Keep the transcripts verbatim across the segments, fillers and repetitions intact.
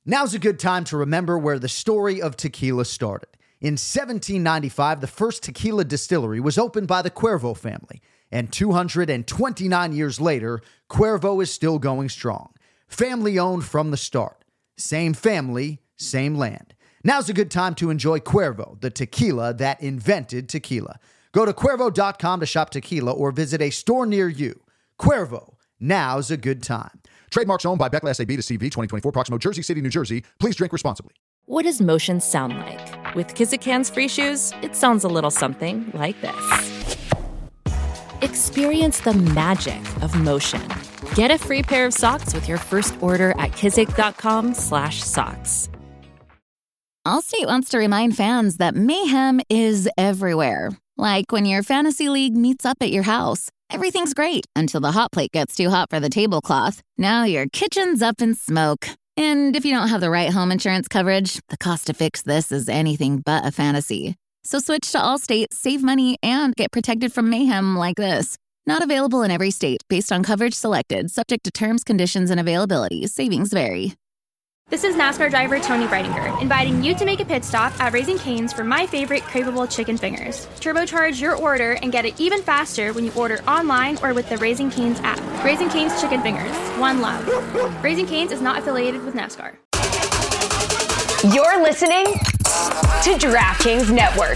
Now's a good time to remember where the story of tequila started. In seventeen ninety-five, the first tequila distillery was opened by the Cuervo family, and two hundred twenty-nine years later, Cuervo is still going strong. Family-owned from the start. Same family, same land. Now's a good time to enjoy Cuervo, the tequila that invented tequila. Go to Cuervo dot com to shop tequila or visit a store near you. Cuervo, now's a good time. Trademarks owned by Beckley S A B to C V twenty twenty-four, Proximo, Jersey City, New Jersey. Please drink responsibly. What does motion sound like? With Kizikans free shoes, it sounds a little something like this. Experience the magic of motion. Get a free pair of socks with your first order at kizik dot com slash socks. Allstate wants to remind fans that mayhem is everywhere. Like when your fantasy league meets up at your house. Everything's great until the hot plate gets too hot for the tablecloth. Now your kitchen's up in smoke. And if you don't have the right home insurance coverage, the cost to fix this is anything but a fantasy. So switch to Allstate, save money, and get protected from mayhem like this. Not available in every state based on coverage selected, subject to terms, conditions, and availability. Savings vary. This is NASCAR driver Tony Breidinger, inviting you to make a pit stop at Raising Cane's for my favorite craveable chicken fingers. Turbocharge your order and get it even faster when you order online or with the Raising Cane's app. Raising Cane's Chicken Fingers. One love. Raising Cane's is not affiliated with NASCAR. You're listening to DraftKings Network.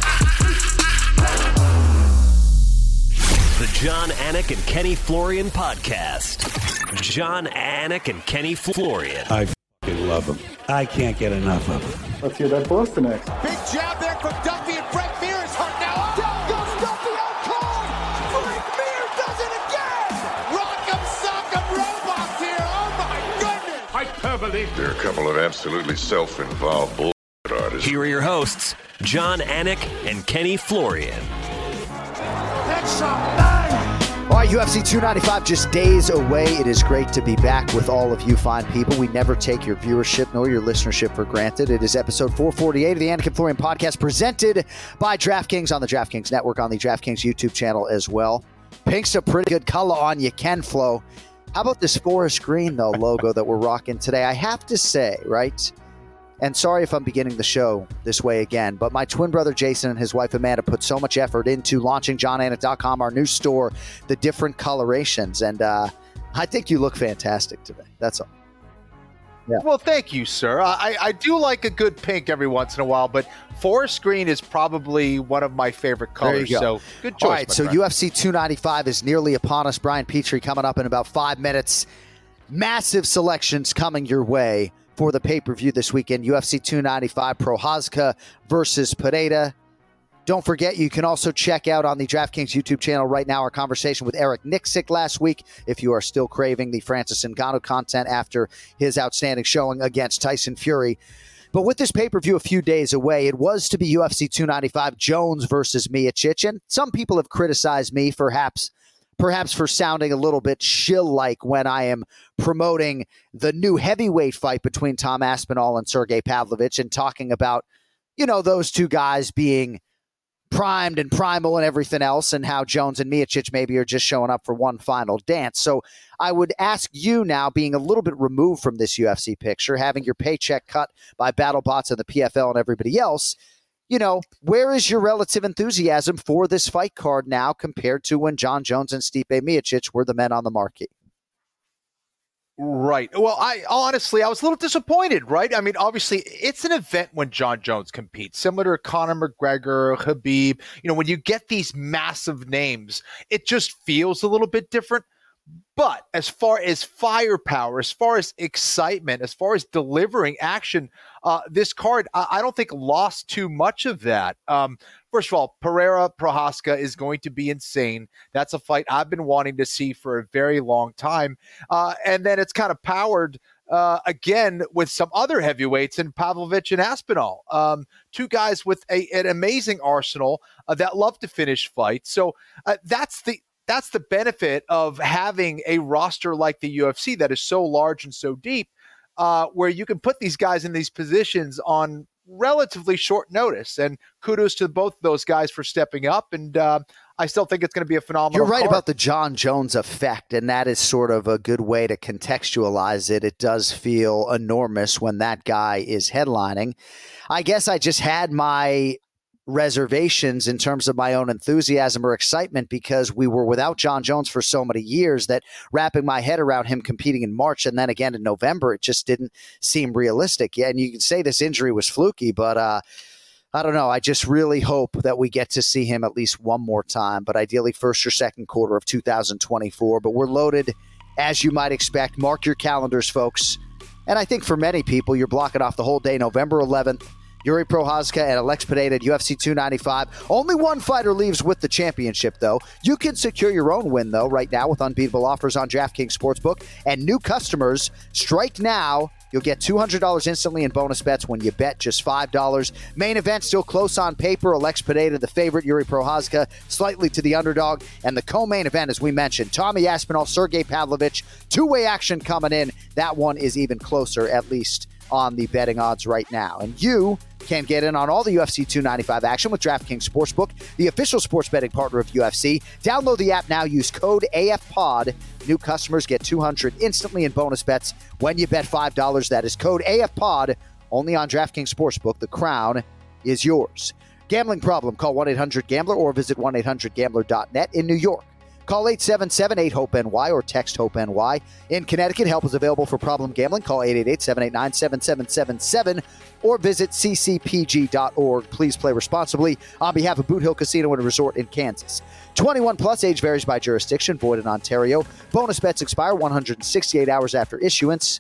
The John Anik and Kenny Florian podcast. John Anik and Kenny Florian. I f***ing love them. I can't get enough of them. Let's hear that Boston next. Big jab there from Duffy, and Frank Mir is hurt now. Oh, down goes Duffy out cold. Frank Mir does it again. Rock'em sock'em robots here. Oh my goodness. Hyperbole. There are a couple of absolutely self-involved bull artists. Here are your hosts, John Anik and Kenny Florian. That's a bang. All right, U F C two ninety-five just days away. It is great to be back with all of you fine people. We never take your viewership nor your listenership for granted. It is episode four forty-eight of the Anik and Florian podcast, presented by DraftKings on the DraftKings Network, on the DraftKings YouTube channel as well. Pink's a pretty good color on you, Ken Flo. How about this forest green, though, logo that we're rocking today? I have to say, right, and sorry if I'm beginning the show this way again, but my twin brother Jason and his wife Amanda put so much effort into launching john anik dot com, our new store, the different colorations, and uh, I think you look fantastic today. That's all. Yeah. Well, thank you, sir. I, I do like a good pink every once in a while, but forest green is probably one of my favorite colors. Go. So good choice. All right, so friend. U F C two ninety-five is nearly upon us. Brian Petrie coming up in about five minutes. Massive selections coming your way for the pay-per-view this weekend. U F C two ninety-five, Prochazka versus Pereira. Don't forget, you can also check out on the DraftKings YouTube channel right now our conversation with Eric Nicksick last week, if you are still craving the Francis Ngannou content after his outstanding showing against Tyson Fury. But with this pay-per-view a few days away, it was to be U F C two ninety-five, Jones versus Miocic. And some people have criticized me, perhaps Perhaps for sounding a little bit shill-like when I am promoting the new heavyweight fight between Tom Aspinall and Sergey Pavlovich and talking about, you know, those two guys being primed and primal and everything else, and how Jones and Miocic maybe are just showing up for one final dance. So I would ask you now, being a little bit removed from this U F C picture, having your paycheck cut by BattleBots and the P F L and everybody else, you know, where is your relative enthusiasm for this fight card now compared to when John Jones and Stipe Miocic were the men on the marquee? Right. Well, I honestly, I was a little disappointed, right? I mean, obviously, it's an event when John Jones competes, similar to Conor McGregor, Khabib. You know, when you get these massive names, it just feels a little bit different. But as far as firepower, as far as excitement, as far as delivering action, uh, this card, I, I don't think lost too much of that. Um, first of all, Pereira Prochazka is going to be insane. That's a fight I've been wanting to see for a very long time. Uh, and then it's kind of powered uh, again with some other heavyweights in Pavlovich and Aspinall. Um, two guys with a, an amazing arsenal uh, that love to finish fights. So uh, that's the That's the benefit of having a roster like the U F C that is so large and so deep, uh, where you can put these guys in these positions on relatively short notice. And kudos to both those guys for stepping up. And uh, I still think it's going to be a phenomenal You're right card. about the John Jones effect, and that is sort of a good way to contextualize it. It does feel enormous when that guy is headlining. I guess I just had my reservations in terms of my own enthusiasm or excitement because we were without John Jones for so many years that wrapping my head around him competing in March and then again in November, it just didn't seem realistic. Yeah, and you can say this injury was fluky, but uh, I don't know. I just really hope that we get to see him at least one more time, but ideally first or second quarter of two thousand twenty-four. But we're loaded, as you might expect. Mark your calendars, folks. And I think for many people, you're blocking off the whole day, November eleventh. Yuri Prochazka and Alex Pineda at U F C two ninety-five. Only one fighter leaves with the championship, though. You can secure your own win, though, right now with unbeatable offers on DraftKings Sportsbook. And new customers, strike now. You'll get two hundred dollars instantly in bonus bets when you bet just five dollars. Main event still close on paper. Alex Pineda, the favorite. Yuri Prochazka, slightly to the underdog. And the co-main event, as we mentioned, Tommy Aspinall, Sergey Pavlovich. Two-way action coming in. That one is even closer, at least on the betting odds right now. And you can get in on all the U F C two ninety-five action with DraftKings Sportsbook, the official sports betting partner of U F C. Download the app now. Use code A F P O D. New customers get two hundred dollars instantly in bonus bets when you bet five dollars. That is code A F P O D only on DraftKings Sportsbook. The crown is yours. Gambling problem? Call one eight hundred gambler or visit one eight hundred gambler dot net in New York. Call eight seven seven eight hope N Y or text HOPE-NY. In Connecticut, help is available for problem gambling. Call eight eight eight, seven eight nine, seven seven seven seven or visit c c p g dot org. Please play responsibly on behalf of Boot Hill Casino and Resort in Kansas. twenty-one plus, age varies by jurisdiction, void in Ontario. Bonus bets expire one hundred sixty-eight hours after issuance.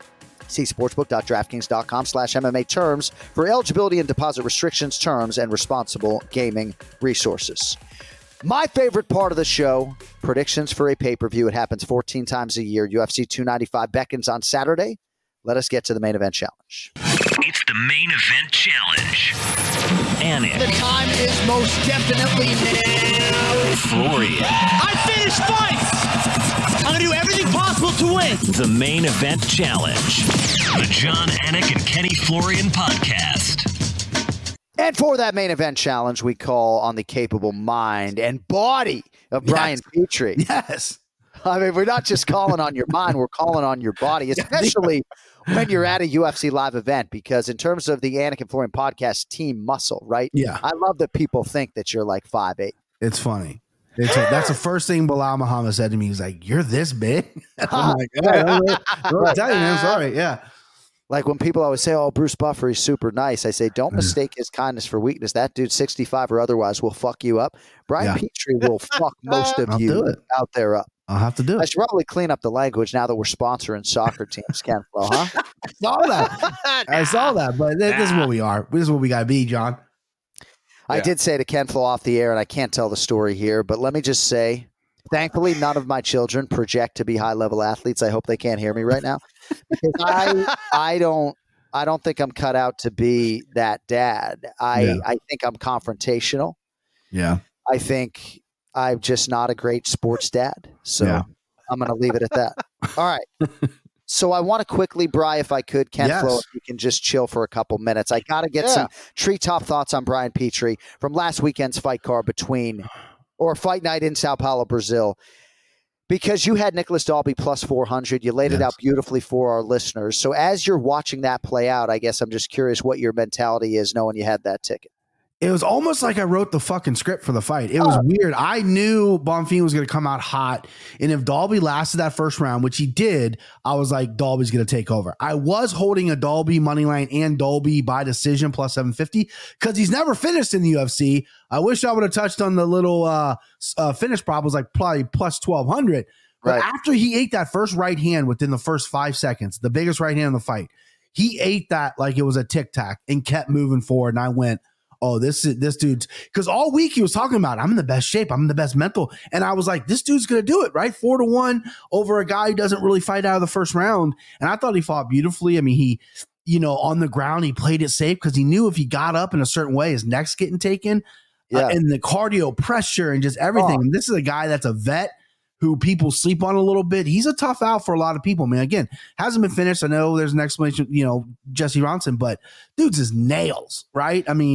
See sportsbook.draftkings.com slash MMA terms for eligibility and deposit restrictions, terms, and responsible gaming resources. My favorite part of the show, predictions for a pay-per-view. It happens fourteen times a year. U F C two ninety-five beckons on Saturday. Let us get to the main event challenge. It's the main event challenge. Anik. The time is most definitely now. Florian. I finish fights! I'm going to do everything possible to win. The main event challenge. The John Anik and Kenny Florian podcast. And for that main event challenge, we call on the capable mind and body of Brian yes. Petrie. Yes. I mean, we're not just calling on your mind, we're calling on your body, especially when you're at a U F C live event, because in terms of the Anik and Florian podcast team muscle, right? Yeah. I love that people think that you're like five eight. It's funny. It's a, that's the first thing Bilal Muhammad said to me. He's like, "You're this big?" I'm like, "Yeah, I'm tell you, man. Sorry, yeah." Like when people always say, "Oh, Bruce Buffer, he's super nice," I say, "Don't mistake his kindness for weakness. That dude, sixty-five or otherwise, will fuck you up. Brian Yeah. Petrie will fuck most of I'll do you it. out there up." I'll have to do I it. should probably clean up the language now that we're sponsoring soccer teams, Ken Flo, huh? I saw that. I saw that, but this, this is what we are. This is what we got to be, John. I did say to Ken Flo off the air, and I can't tell the story here, but let me just say, thankfully, none of my children project to be high-level athletes. I hope they can't hear me right now. Because I, I don't, I don't think I'm cut out to be that dad. I, Yeah. I think I'm confrontational. Yeah. I think I'm just not a great sports dad. So Yeah. I'm going to leave it at that. All right. So I want to quickly, Bri, if I could, Ken Yes. Flo, if you can just chill for a couple minutes. I got to get Yeah. some treetop thoughts on Brian Petrie from last weekend's fight card between, or fight night in Sao Paulo, Brazil. Because you had Nicholas Dalby plus four hundred. You laid it Yes. out beautifully for our listeners. So as you're watching that play out, I guess I'm just curious what your mentality is knowing you had that ticket. It was almost like I wrote the fucking script for the fight. It was weird. I knew Bonfim was going to come out hot. And if Dalby lasted that first round, which he did, I was like, Dalby's going to take over. I was holding a Dalby money line and Dalby by decision plus seven fifty because he's never finished in the U F C. I wish I would have touched on the little uh, uh, finish prop. It was like probably plus twelve hundred. But Right. after he ate that first right hand within the first five seconds, the biggest right hand in the fight, he ate that like it was a tic tac and kept moving forward. And I went, oh, this is this dude's, because all week he was talking about, I'm in the best shape, I'm in the best mental. And I was like, this dude's gonna do it, right? Four to one over a guy who doesn't really fight out of the first round. And I thought he fought beautifully. I mean, he, you know, on the ground, he played it safe because he knew if he got up in a certain way, his neck's getting taken. Yeah. Uh, and the cardio pressure and just everything. Oh. And this is a guy that's a vet who people sleep on a little bit. He's a tough out for a lot of people. I mean, again, hasn't been finished. I know there's an explanation, you know, Jesse Ronson, but dude's his nails, right? I mean,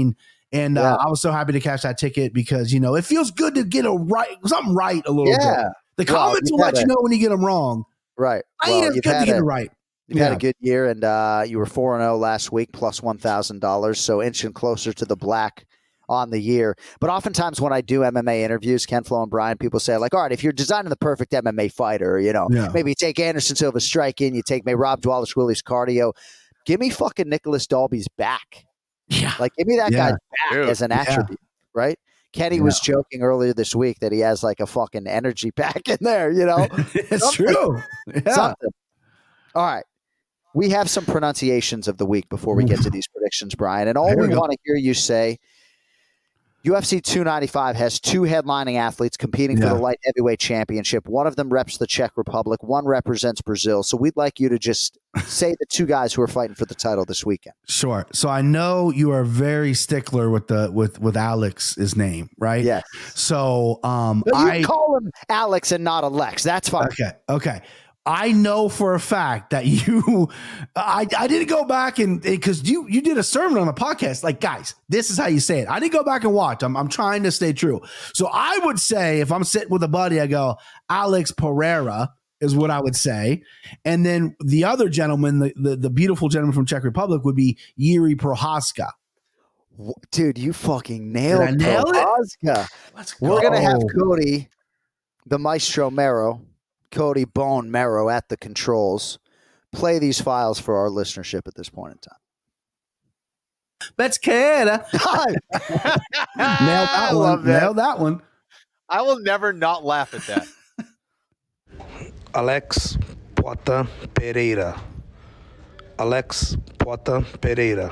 And Yeah. uh, I was so happy to catch that ticket because, you know, it feels good to get a right, something right a little Yeah. bit. The Well, comments you've will had let you a- know when you get them wrong. Right. I Well, mean, it's you've good to had get a- it right. You've had Yeah. a good year, and uh, you were four and oh last week, plus one thousand dollars, so inching closer to the black on the year. But oftentimes when I do M M A interviews, Ken, Flo, and Brian, people say, like, all right, if you're designing the perfect M M A fighter, you know, Yeah. maybe you take Anderson Silva's striking, you take maybe Rob Dwalishvili's cardio. Give me fucking Nicholas Dalby's back. Yeah. Like, give me that Yeah. guy's back Dude. as an Yeah. attribute, right? Kenny Yeah. was joking earlier this week that he has like a fucking energy pack in there, you know? It's Something. true. Yeah. Something. All right. We have some pronunciations of the week before we get to these predictions, Brian. And all There we we go. want to hear you say, U F C two ninety-five has two headlining athletes competing Yeah. for the light heavyweight championship. One of them reps the Czech Republic. One represents Brazil. So we'd like you to just say the two guys who are fighting for the title this weekend. Sure. So I know you are very stickler with the with with Alex's name, right? Yes. So um But you I call him Alex and not Alex. That's fine. Okay. Okay. I know for a fact that you, I, I didn't go back and because you you did a sermon on the podcast. Like, guys, this is how you say it. I didn't go back and watch. I'm I'm trying to stay true. So I would say if I'm sitting with a buddy, I go Alex Pereira is what I would say, and then the other gentleman, the the, the beautiful gentleman from Czech Republic, would be Jiří Procházka. Dude, you fucking nailed Did I nail it? Procházka. Let's We're going to have go. Cody, the Maestro Mero, Cody Bone Mero at the controls, play these files for our listenership at this point in time. That's Canada. Nailed that I one. love that. Nailed that one. I will never not laugh at that. Alex Porta Pereira. Alex Porta Pereira.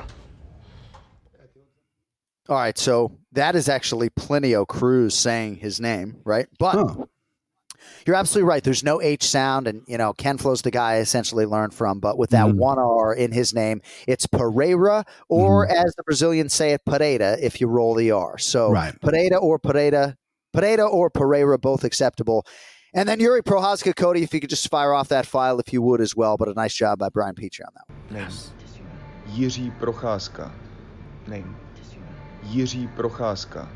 All right, so that is actually Plinio Cruz saying his name, right? But Huh. you're absolutely right. There's no H sound, and you know Ken Flo's the guy I essentially learned from. But with that Mhm. one R in his name, it's Pereira, or as the Brazilians say it, Pereira. If you roll the R, so Right. Pereira or Pereira, Pereira or Pereira, both acceptable. And then Jiří Procházka, Cody, if you could just fire off that file, if you would as well. But a nice job by Brian Petrie on that one. Name. Jiří Procházka. Name. Jiří Procházka.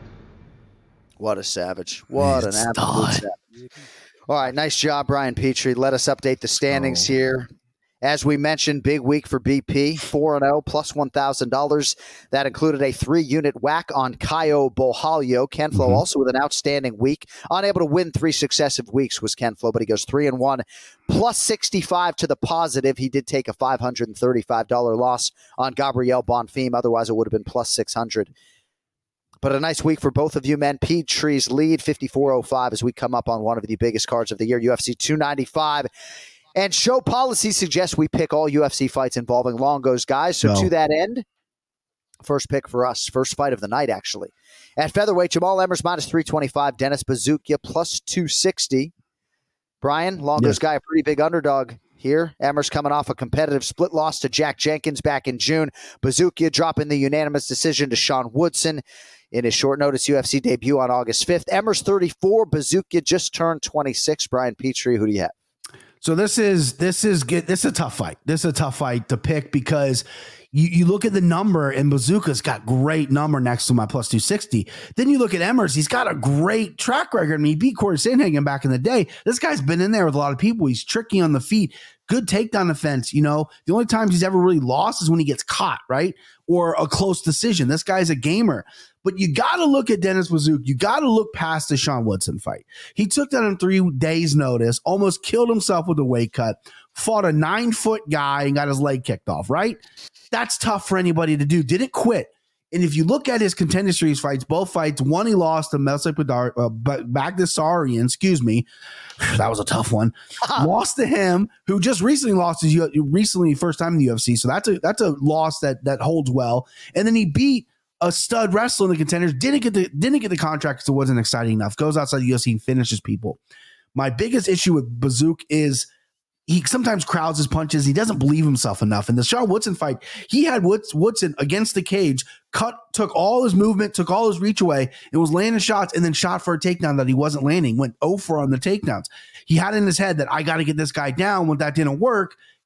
What a savage! What He's an a absolute stud. savage! All right, nice job, Brian Petrie. Let us update the standings Oh. here. As we mentioned, big week for B P, four and oh, plus one thousand dollars. That included a three-unit whack on Caio Borralho. Ken Flo Mhm. also with an outstanding week. Unable to win three successive weeks was Ken Flo, but he goes three and one, plus sixty-five to the positive. He did take a five hundred thirty-five dollars loss on Gabriel Bonfim. Otherwise, it would have been plus six hundred. But a nice week for both of you men. Petrie's lead, fifty-four oh five, as we come up on one of the biggest cards of the year, U F C two ninety-five. And show policy suggests we pick all U F C fights involving Longos guys. So No. to that end, first pick for us, first fight of the night, actually. At featherweight, Jamal Emmers minus three twenty-five, Dennis Bazookia plus two sixty. Brian, Longos Yes. guy, a pretty big underdog here. Emmers coming off a competitive split loss to Jack Jenkins back in June. Bazookia dropping the unanimous decision to Sean Woodson in his short notice U F C debut on August fifth. Emmers thirty-four, Bazookia just turned twenty-six. Brian Petrie, who do you have? So this is this is good. This is a tough fight. This is a tough fight to pick because you, you look at the number and Bazooka's got great number next to my plus two sixty. Then you look at Emmers. He's got a great track record. I mean, he beat Corey Sandhagen back in the day. This guy's been in there with a lot of people. He's tricky on the feet. Good takedown defense. You know, the only times he's ever really lost is when he gets caught, right? Or a close decision. This guy's a gamer. But you got to look at Dennis Bazooka. You got to look past the Sean Woodson fight. He took that in three days' notice, almost killed himself with a weight cut, fought a nine-foot guy and got his leg kicked off, right? That's tough for anybody to do. Didn't quit. And if you look at his contender series fights, both fights, one he lost to Melsek Badar, uh, Bagdasarian, excuse me. That was a tough one. Lost to him, who just recently lost his recently first time in the U F C. So that's a that's a loss that that holds well. And then he beat a stud wrestler in the contenders. Didn't get the didn't get the contract because it wasn't exciting enough. Goes outside the U F C and finishes people. My biggest issue with Bazooka is he sometimes crowds his punches. He doesn't believe himself enough. In the Sean Woodson fight, he had Woods, Woodson against the cage, cut, took all his movement, took all his reach away, and was landing shots and then shot for a takedown that he wasn't landing, went oh for on the takedowns. He had in his head that I got to get this guy down. When that didn't work,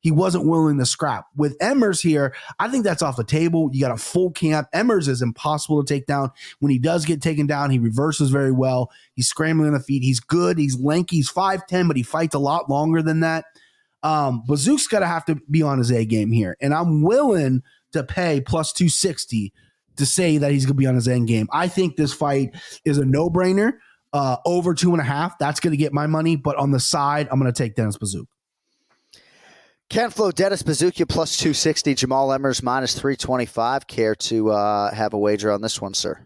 he wasn't willing to scrap. With Emmers here, I think that's off the table. You got a full camp. Emmers is impossible to take down. When he does get taken down, he reverses very well. He's scrambling on the feet. He's good. He's lanky. He's five ten, but he fights a lot longer than that. Um, Bazook's got to have to be on his A game here. And I'm willing to pay plus two sixty to say that he's going to be on his end game. I think this fight is a no-brainer. Uh, over two and a half, that's going to get my money. But on the side, I'm going to take Dennis Buzukja. Ken Flo, Dennis Buzukja plus two sixty, Jamal Emmers minus three twenty-five. Care to uh, have a wager on this one, sir?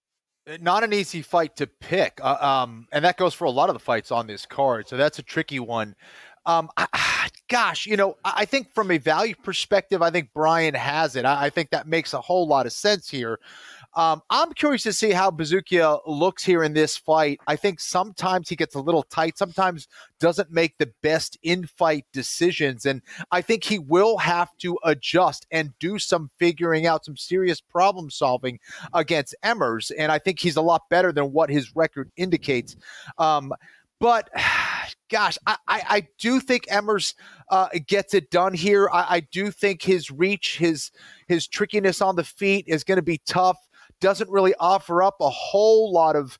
Not an easy fight to pick. Uh, um, and that goes for a lot of the fights on this card. So that's a tricky one. Um, I, gosh, you know, I think from a value perspective, I think Brian has it. I, I think that makes a whole lot of sense here. Um, I'm curious to see how Buzukja looks here in this fight. I think sometimes he gets a little tight, sometimes doesn't make the best in-fight decisions. And I think he will have to adjust and do some figuring out, some serious problem solving against Emmers. And I think he's a lot better than what his record indicates. Um, but gosh, I, I, I do think Emmers uh, gets it done here. I, I do think his reach, his, his trickiness on the feet is going to be tough. Doesn't really offer up a whole lot of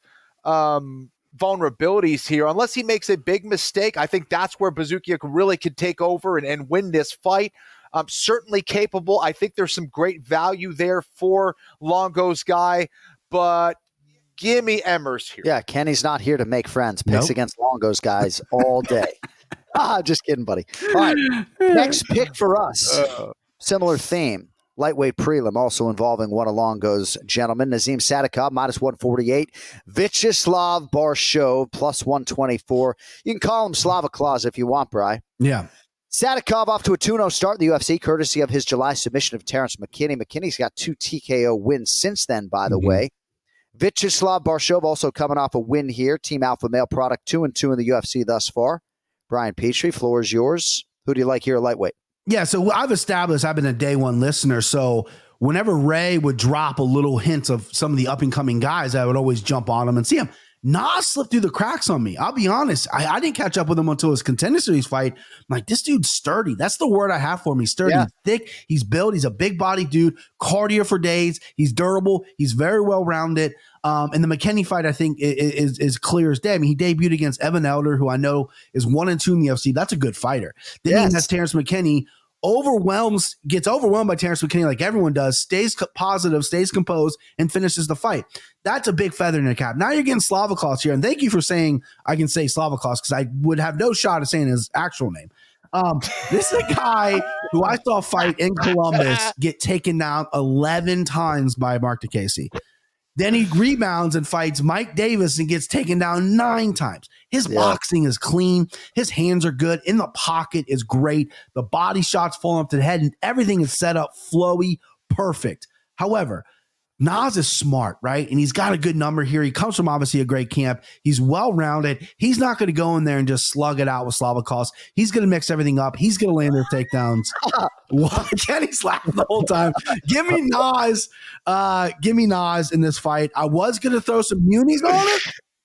um, vulnerabilities here unless he makes a big mistake. I think that's where Buzukja really could take over and, and win this fight. Um, certainly capable. I think there's some great value there for Longo's guy, but give me Emmers here. Yeah, Kenny's not here to make friends. Picks Nope. against Longo's guys all day. ah, just kidding, buddy. All right, next pick for us. Uh, Similar theme. Lightweight prelim, also involving one of Longo's gentlemen. Nazim Sadikov, minus one forty-eight. Vyacheslav Barshov, plus one twenty-four. You can call him Slava Claus if you want, Bri. Yeah. Sadikov off to a two oh start in the U F C, courtesy of his July submission of Terrence McKinney. McKinney's got two T K O wins since then, by the Mhm. way. Vyacheslav Barshov also coming off a win here. Team Alpha Male product, two and two in the U F C thus far. Brian Petrie, floor is yours. Who do you like here at lightweight? Yeah, so I've established I've been a day one listener. So whenever Ray would drop a little hint of some of the up and coming guys, I would always jump on them and see them. Nas slipped through the cracks on me. I'll be honest. I, I didn't catch up with him until his Contender Series fight. I'm like, this dude's sturdy. That's the word I have for him. He's sturdy, Yeah. he's thick, he's built, he's a big body dude, cardio for days. He's durable. He's very well rounded. Um, and the McKinney fight, I think, is, is, is clear as day. I mean, he debuted against Evan Elder, who I know is one and two in the U F C. That's a good fighter. Then Yes. he has Terrence McKinney. Overwhelms, gets overwhelmed by Terrence McKinney like everyone does, stays co- positive, stays composed, and finishes the fight. That's a big feather in the cap. Now you're getting Slavakos here, and thank you for saying I can say Slavakos because I would have no shot at saying his actual name. Um, this is a guy who I saw fight in Columbus get taken down eleven times by Mark DeCasey. Then he rebounds and fights Mike Davis and gets taken down nine times. His Yeah. boxing is clean. His hands are good. In the pocket is great. The body shots falling up to the head and everything is set up flowy, perfect. However, Nas is smart, right? And he's got a good number here. He comes from obviously a great camp. He's well-rounded. He's not going to go in there and just slug it out with Slavakos. He's going to mix everything up. He's going to land their takedowns. What? Kenny's laughing the whole time. Give me Nas. Uh, give me Nas in this fight. I was going to throw some unis on it,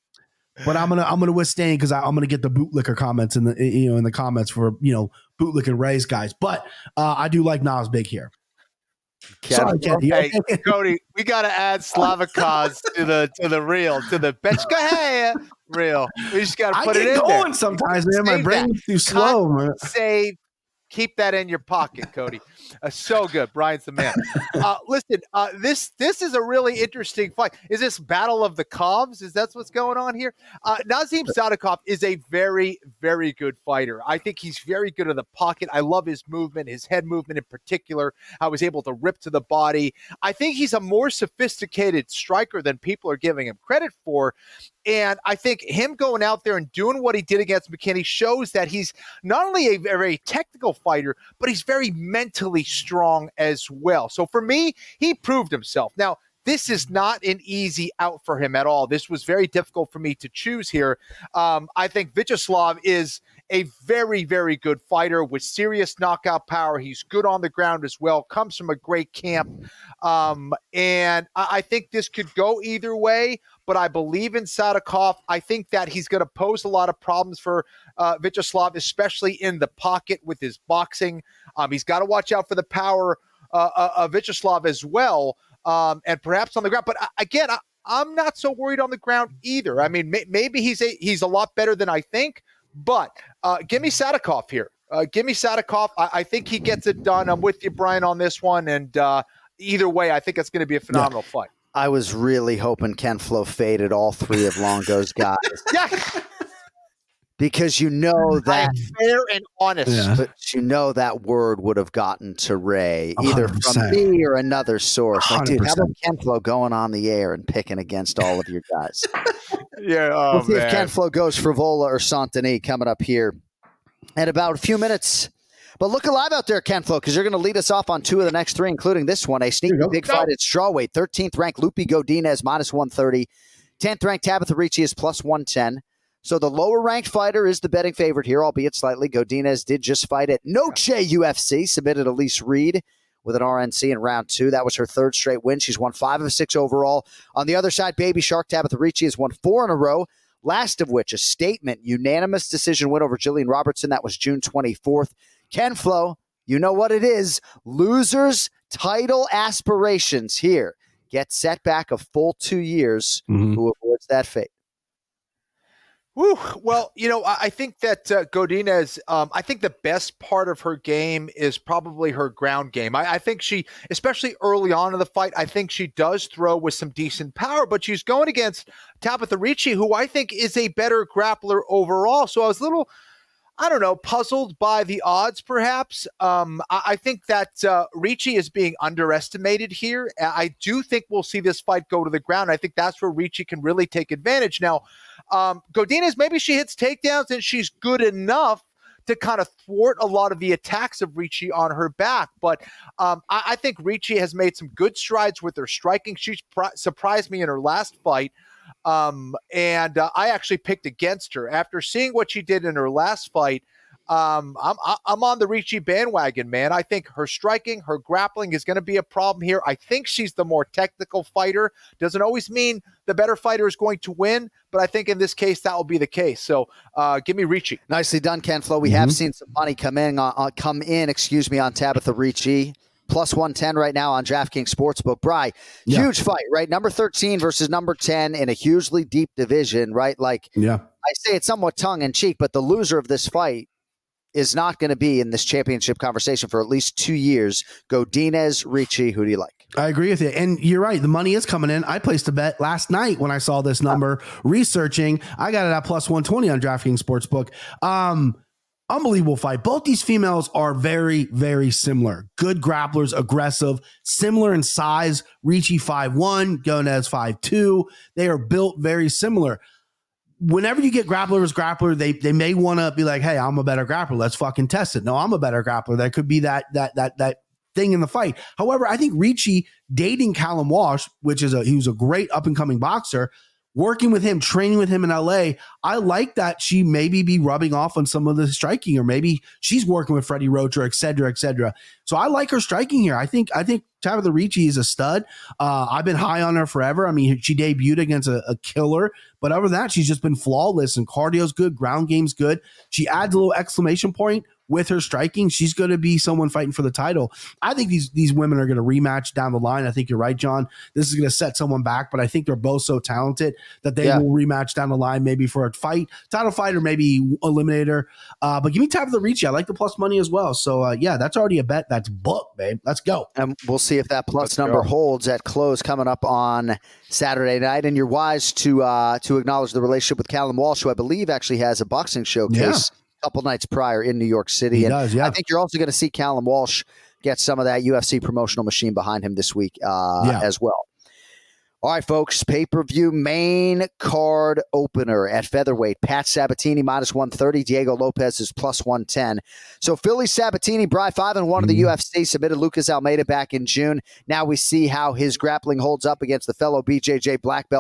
but I'm gonna I'm gonna withstand because I'm gonna get the bootlicker comments in the you know in the comments for you know bootlicking Ray's guys. But uh, I do like Nas big here. Sorry, Kenny. Hey, Cody, we got to add Slavakos to the to the reel, to the bench. Go ahead, reel. We just got to I put get it in going there. sometimes, man. My Save brain that. is too slow, Cut, man. Save. Keep that in your pocket, Cody. Uh, so good. Brian's the man. Uh, listen, uh, this this is a really interesting fight. Is this Battle of the Cobs? Is that what's going on here? Uh, Nazim Sadikov is a very, very good fighter. I think he's very good in the pocket. I love his movement, his head movement in particular. I was able to rip to the body. I think he's a more sophisticated striker than people are giving him credit for. And I think him going out there and doing what he did against McKinney shows that he's not only a very technical fighter, but he's very mentally strong as well. So for me, he proved himself. Now, this is not an easy out for him at all. This was very difficult for me to choose here. Um, I think Vyacheslav is a very, very good fighter with serious knockout power. He's good on the ground as well, comes from a great camp. Um, and I, I think this could go either way, but I believe in Sadikov. I think that he's going to pose a lot of problems for uh, Vyacheslav, especially in the pocket with his boxing. Um, he's got to watch out for the power uh, uh, of Vyacheslav as well, um, and perhaps on the ground. But uh, again, I, I'm not so worried on the ground either. I mean, may, maybe he's a, he's a lot better than I think, but uh, give me Sadikov here. Uh, give me Sadikov. I, I think he gets it done. I'm with you, Brian, on this one. And uh, either way, I think it's going to be a phenomenal yeah. fight. I was really hoping Ken Flo faded all three of Longo's guys. yeah. Because you know that fair and honest, yeah. but you know that word would have gotten to Ray either one hundred percent from me or another source. Like, dude, how about Ken Flo going on the air and picking against all of your guys? yeah, oh, we'll see man. if Ken Flo goes Frivola or Saint-Denis coming up here in about a few minutes. But look alive out there, Ken Flo, because you're going to lead us off on two of the next three, including this one, a sneaky big fight at strawweight. thirteenth ranked Lupi Godinez minus one thirty. tenth ranked Tabitha Ricci is plus one ten. So the lower-ranked fighter is the betting favorite here, albeit slightly. Godinez did just fight at Noche U F C, submitted Elise Reed with an R N C in round two. That was her third straight win. She's won five of six overall. On the other side, Baby Shark Tabitha Ricci has won four in a row, last of which a statement, unanimous decision win over Jillian Robertson. That was June twenty-fourth. Ken Flo, you know what it is. Losers' title aspirations here. Get set back a full two years. Mm-hmm. Who avoids that fate? Woo. Well, you know, I think that uh, Godinez, um, I think the best part of her game is probably her ground game. I, I think she, especially early on in the fight, I think she does throw with some decent power, but she's going against Tabitha Ricci, who I think is a better grappler overall. So I was a little, I don't know, puzzled by the odds, perhaps. Um, I, I think that uh, Ricci is being underestimated here. I do think we'll see this fight go to the ground. I think that's where Ricci can really take advantage. Now, um, Godinez, maybe she hits takedowns and she's good enough to kind of thwart a lot of the attacks of Ricci on her back. But um, I, I think Ricci has made some good strides with her striking. She pr- surprised me in her last fight. Um, and uh, I actually picked against her after seeing what she did in her last fight. Um, I'm, I'm on the Ricci bandwagon, man. I think her striking, her grappling is going to be a problem here. I think she's the more technical fighter. Doesn't always mean the better fighter is going to win, but I think in this case, that will be the case. So uh, give me Ricci. Nicely done, Ken Flo. We mm-hmm. have seen some money come in, on, uh, come in, excuse me, on Tabitha Ricci. Plus one ten right now on DraftKings Sportsbook. Bri, yeah. huge fight, right? Number thirteen versus number ten in a hugely deep division, right? Like, yeah. I say it somewhat tongue-in-cheek, but the loser of this fight is not going to be in this championship conversation for at least two years. Godinez, Ricci, who do you like? I agree with you. And you're right. The money is coming in. I placed a bet last night when I saw this number. Researching, I got it at plus one twenty on DraftKings Sportsbook. Um, Unbelievable fight. Both these females are very, very similar. Good grapplers, aggressive, similar in size. Ricci five one, Godinez five two. They are built very similar. Whenever you get grappler versus grappler, they they may want to be like, hey, I'm a better grappler. Let's fucking test it. No, I'm a better grappler. That could be that that that that thing in the fight. However, I think Ricci dating Callum Walsh, which is a he was a great up and coming boxer, working with him, training with him in L A, I like that she maybe be rubbing off on some of the striking, or maybe she's working with Freddie Roach, or et cetera, et cetera. So I like her striking here. I think I think Tabitha Ricci is a stud. Uh, I've been high on her forever. I mean, she debuted against a, a killer, but other than that, she's just been flawless, and cardio's good, ground game's good. She adds a little exclamation point with her striking. She's going to be someone fighting for the title. I think these these women are going to rematch down the line. I think you're right, John. This is going to set someone back, but I think they're both so talented that they yeah. will rematch down the line, maybe for a fight, title fight, or maybe eliminate her. Uh, but give me Tabitha Ricci. I like the plus money as well. So uh, yeah, that's already a bet. That's booked, babe. Let's go. And we'll see if that plus Let's number go. holds at close coming up on Saturday night. And you're wise to uh, to acknowledge the relationship with Callum Walsh, who I believe actually has a boxing showcase. Yeah. Couple nights prior in New York City. He and does, yeah. I think you're also going to see Callum Walsh get some of that U F C promotional machine behind him this week uh, yeah. as well. All right, folks, pay-per-view main card opener at featherweight. Pat Sabatini minus one thirty. Diego Lopez is plus one ten. So Philly Sabatini, Bri, five and one mm. of the U F C, submitted Lucas Almeida back in June. Now we see how his grappling holds up against the fellow B J J black belt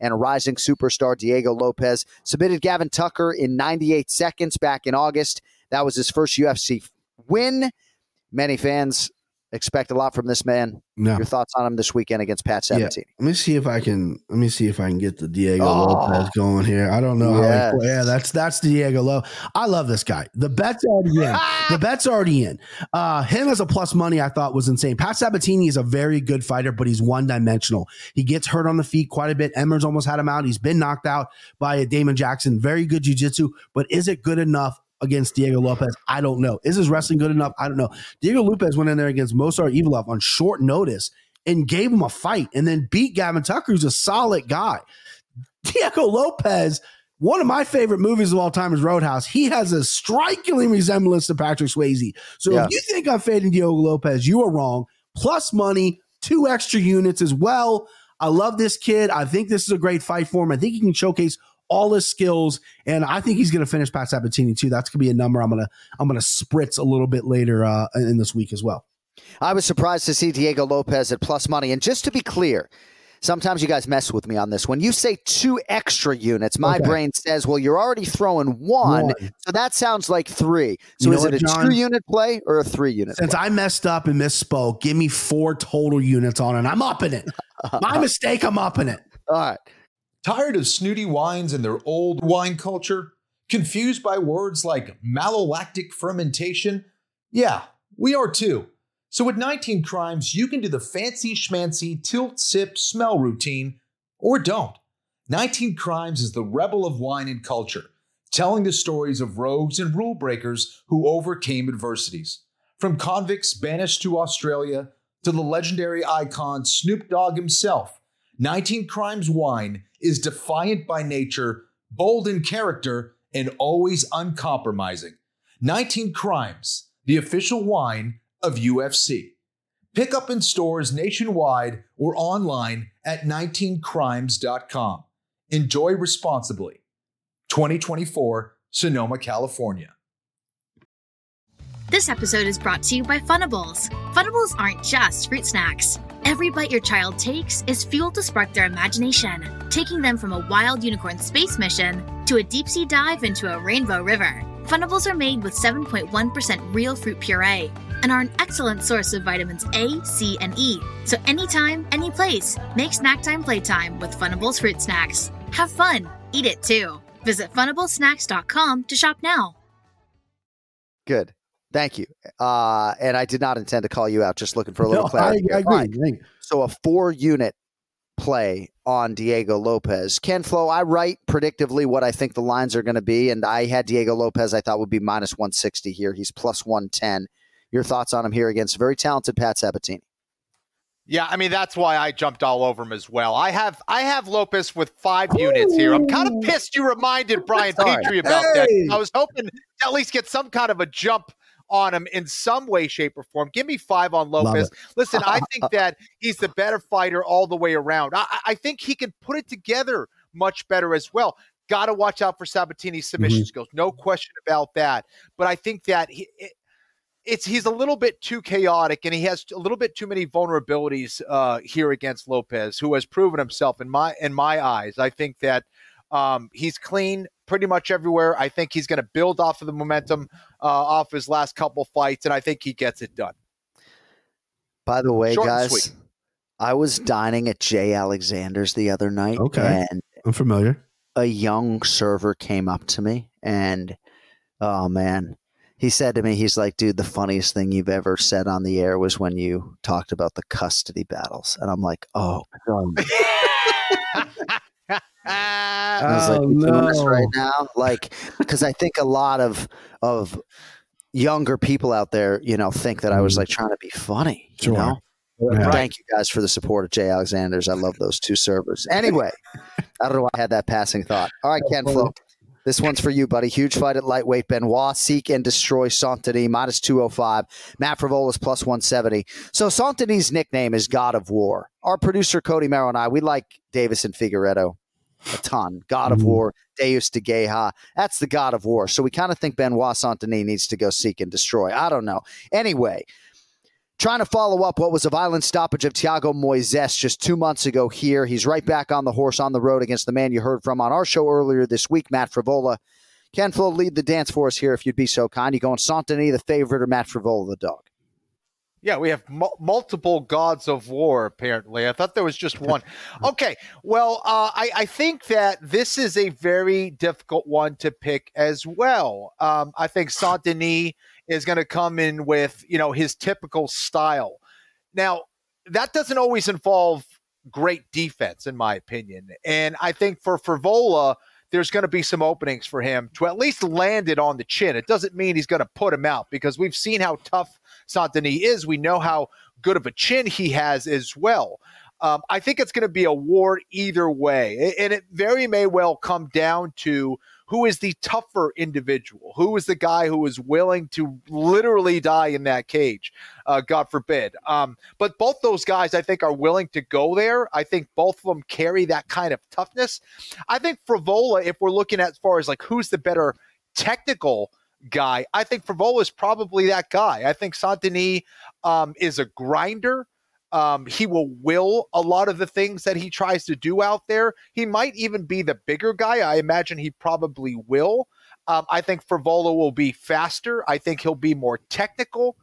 and rising superstar Diego Lopez. Submitted Gavin Tucker in ninety-eight seconds back in August. That was his first U F C win. Many fans expect a lot from this man. No. Your thoughts on him this weekend against Pat Sabatini? Yeah. Let me see if I can. Let me see if I can get the Diego Oh. Lopez going here. I don't know Yes. how. He, yeah, that's that's Diego Lo. I love this guy. The bet's already in. The bet's already in. Uh, him as a plus money, I thought was insane. Pat Sabatini is a very good fighter, but he's one dimensional. He gets hurt on the feet quite a bit. Emmers almost had him out. He's been knocked out by Damon Jackson. Very good jiu-jitsu, but is it good enough against Diego Lopez? I don't know. Is his wrestling good enough? I don't know. Diego Lopez went in there against Mozart Evilov on short notice and gave him a fight and then beat Gavin Tucker, who's a solid guy. Diego Lopez, one of my favorite movies of all time is Roadhouse. He has a striking resemblance to Patrick Swayze. So Yeah. if you think I'm fading Diego Lopez, you are wrong. Plus money, two extra units as well. I love this kid. I think this is a great fight for him. I think he can showcase all his skills, and I think he's going to finish Pat Sabatini too. That's going to be a number I'm going to I'm going to spritz a little bit later uh, in this week as well. I was surprised to see Diego Lopez at plus money. And just to be clear, sometimes you guys mess with me on this. When you say two extra units, my Okay. brain says, well, you're already throwing one. One. So that sounds like three. So You know is what, it a John? two-unit play or a three-unit Since play? I messed up and misspoke, give me four total units on it. I'm upping it. My mistake, I'm upping it. All right. Tired of snooty wines and their old wine culture? Confused by words like malolactic fermentation? Yeah, we are too. So with nineteen Crimes, you can do the fancy schmancy tilt sip smell routine, or don't. nineteen Crimes is the rebel of wine and culture, telling the stories of rogues and rule breakers who overcame adversities. From convicts banished to Australia to the legendary icon Snoop Dogg himself, nineteen Crimes wine is defiant by nature, bold in character, and always uncompromising. nineteen Crimes, the official wine of U F C. Pick up in stores nationwide or online at nineteen crimes dot com. Enjoy responsibly. twenty twenty-four, Sonoma, California. This episode is brought to you by Funables. Funables aren't just fruit snacks. Every bite your child takes is fuel to spark their imagination, taking them from a wild unicorn space mission to a deep-sea dive into a rainbow river. Funables are made with seven point one percent real fruit puree and are an excellent source of vitamins A, C, and E. So anytime, any place, make snack time playtime with Funables fruit snacks. Have fun. Eat it too. Visit funables snacks dot com to shop now. Good. Thank you. Uh, and I did not intend to call you out, just looking for a little No, clarity. I, I All agree. right. So a four-unit play on Diego Lopez. Ken Flo, I write predictively what I think the lines are going to be, and I had Diego Lopez I thought would be minus one sixty here. He's plus one ten. Your thoughts on him here against very talented Pat Sabatini? Yeah, I mean, that's why I jumped all over him as well. I have I have Lopez with five units here. I'm kind of pissed you reminded Brian Sorry. Petrie about Hey! that. I was hoping to at least get some kind of a jump on him in some way, shape, or form. Give me five on Lopez. Listen, I think that he's the better fighter all the way around. I, I think he can put it together much better as well. Got to watch out for Sabatini's submission Mm-hmm. skills. No question about that. But I think that he, it, it's he's a little bit too chaotic, and he has a little bit too many vulnerabilities uh, here against Lopez, who has proven himself in my in my eyes. I think that um, he's clean pretty much everywhere. I think he's going to build off of the momentum uh, off his last couple fights, and I think he gets it done. By the way, Short and guys, sweet. I was dining at Jay Alexander's the other night, Okay. and I'm familiar. a young server came up to me, and oh man, he said to me, he's like, dude, the funniest thing you've ever said on the air was when you talked about the custody battles. And I'm like, oh, God. I was like, Oh, "You doing this no. right now?" Like, because I think a lot of of younger people out there, you know, think that I was like trying to be funny, you Sure. know? Yeah. Thank you guys for the support of Jay Alexander's. I love those two servers. Anyway, I don't know why I had that passing thought. All right, Ken Flo. This one's for you, buddy. Huge fight at lightweight. Benoit seek and destroy Saint-Denis, minus two oh five. Matt Frivolas, plus one seventy. So Saint-Denis' nickname is God of War. Our producer, Cody Merrill, and I, we like Davis and Figueredo a ton. God of Mhm. War, Deus de Geha. That's the God of War. So we kind of think Benoit Saint-Denis needs to go seek and destroy. I don't know. Anyway, trying to follow up what was a violent stoppage of Thiago Moises just two months ago here. He's right back on the horse on the road against the man you heard from on our show earlier this week, Matt Frevola. Ken Flo, lead the dance for us here if you'd be so kind. You going Saint-Denis, the favorite, or Matt Frevola, the dog? Yeah, we have mu- multiple gods of war, apparently. I thought there was just one. Okay, well, uh, I, I think that this is a very difficult one to pick as well. Um, I think Saint-Denis is going to come in with, you know, his typical style. Now, that doesn't always involve great defense, in my opinion. And I think for Frevola, there's going to be some openings for him to at least land it on the chin. It doesn't mean he's going to put him out because we've seen how tough Saint-Denis is. We know how good of a chin he has as well. Um, I think it's going to be a war either way. And it very may well come down to who is the tougher individual, who is the guy who is willing to literally die in that cage, uh, God forbid. Um, but both those guys, I think, are willing to go there. I think both of them carry that kind of toughness. I think Frevola, if we're looking at as far as like who's the better technical guy, I think Frevola is probably that guy. I think Saint-Denis um, is a grinder. Um, he will will a lot of the things that he tries to do out there. He might even be the bigger guy. I imagine he probably will. Um, I think Frevola will be faster. I think he'll be more technical.